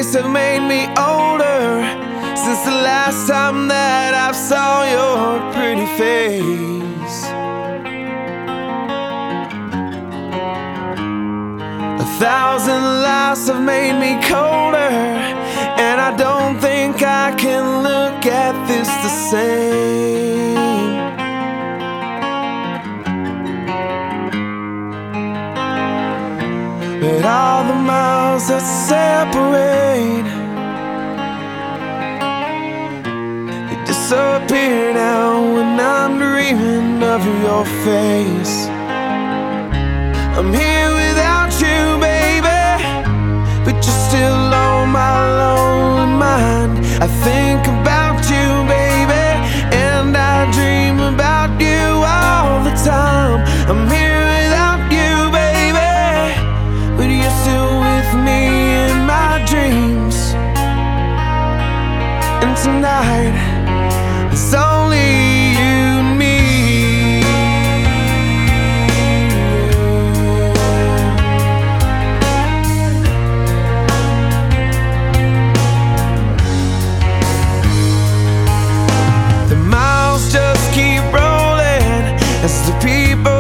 days have made me older since the last time that I saw your pretty face. 1,000 lives have made me colder, and I don't think I can look at this the same. But all the miles that separate, they disappear now when I'm dreaming of your face. I'm here without you, baby, but you're still on my lonely mind. I think about you, baby, and I dream about you all the time. I'm here without you, baby, but you're still with me in my dreams. And tonight, it's only you and me. The miles just keep rolling as the people